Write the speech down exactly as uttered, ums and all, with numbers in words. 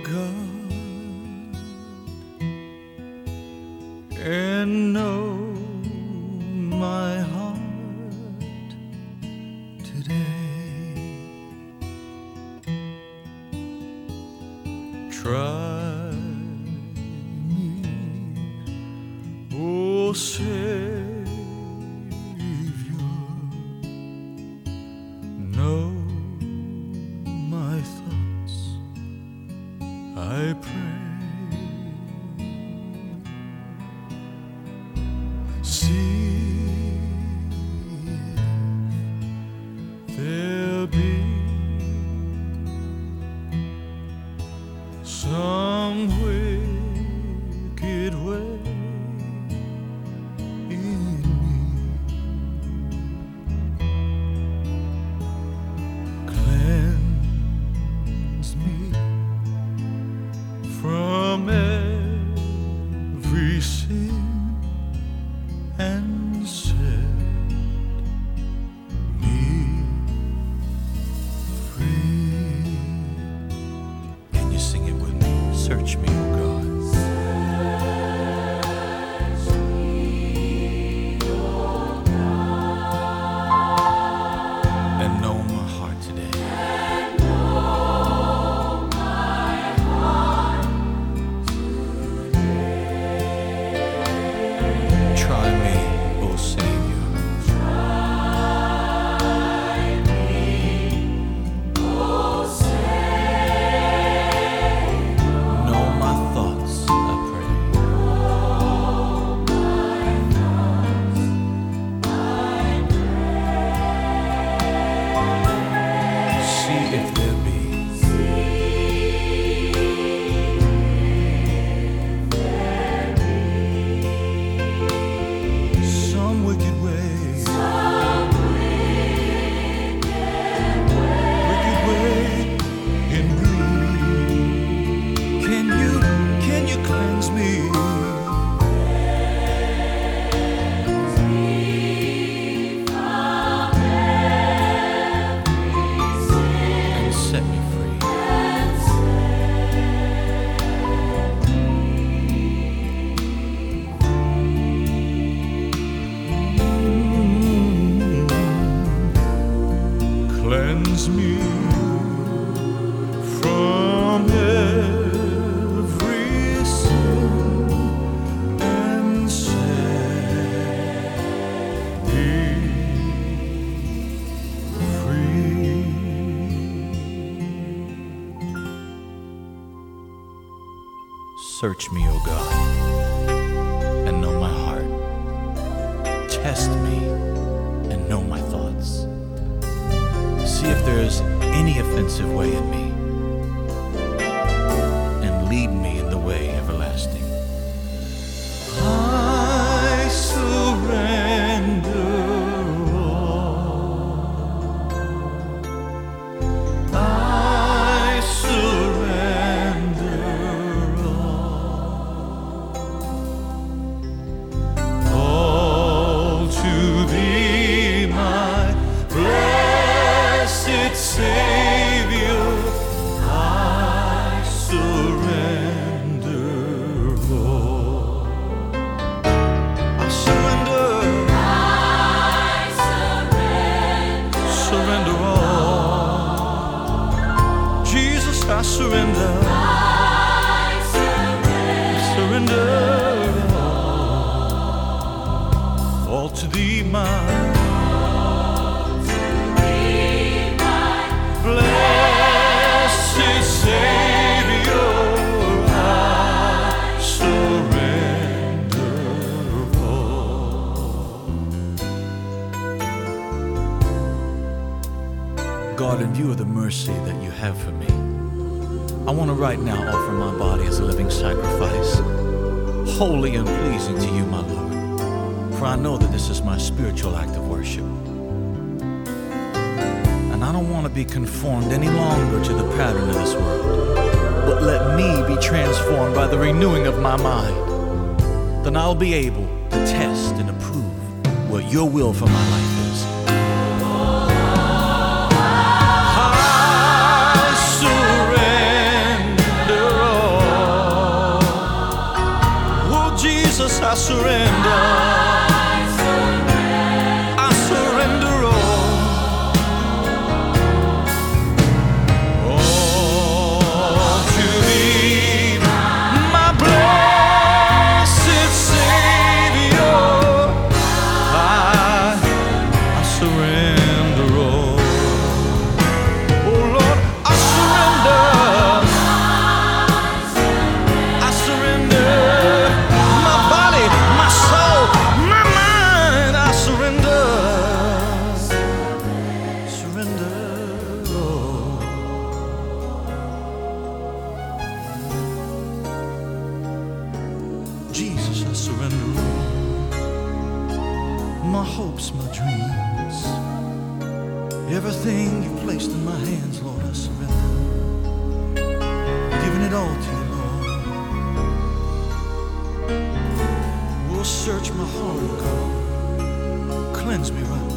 God, and know my heart today. Try me, oh Savior, know my thoughts, I pray. See if there be some wicked way in me. Cleanse me from every sin and set me free. Can you sing it with me? Search me, oh God. Search me, oh God. And know my heart today. And know my heart today. Try me, oh Savior. Try me, oh Savior. Know my thoughts, I pray. Know my thoughts, I pray. See if there be. Some wicked way, some wicked way, wicked way in me. Can you, can you cleanse me? Cleanse me from every sin and set me free. And set me Cleanse me from every sin and set me free. Search me, O God, and know my heart. Test me and know my thoughts. See if there's any offensive way in me, and lead me in the way everlasting. I surrender all. I surrender all. All to Thee, my blessed Savior, I surrender all. I surrender, I surrender, surrender all. Jesus, I surrender, I surrender, surrender all. All to Thee, my blessed Savior, I surrender all. God, in view of the mercy that you have for me, I want to right now offer my body as a living sacrifice, holy and pleasing to you, my Lord. For I know that this is my spiritual act of worship. And I don't want to be conformed any longer to the pattern of this world, but let me be transformed by the renewing of my mind. Then I'll be able to test and approve what your will for my life is. I surrender surrender. I surrender all. All to Thee, my blessed Savior. I, I surrender all. Oh Lord, I surrender. I surrender my body, my soul, my mind. I surrender. Surrender all. Jesus, I surrender all. My hopes, my dreams, everything you placed in my hands, Lord, I surrender. Giving it all to you, Lord. Oh, search my heart, God. Cleanse me right now.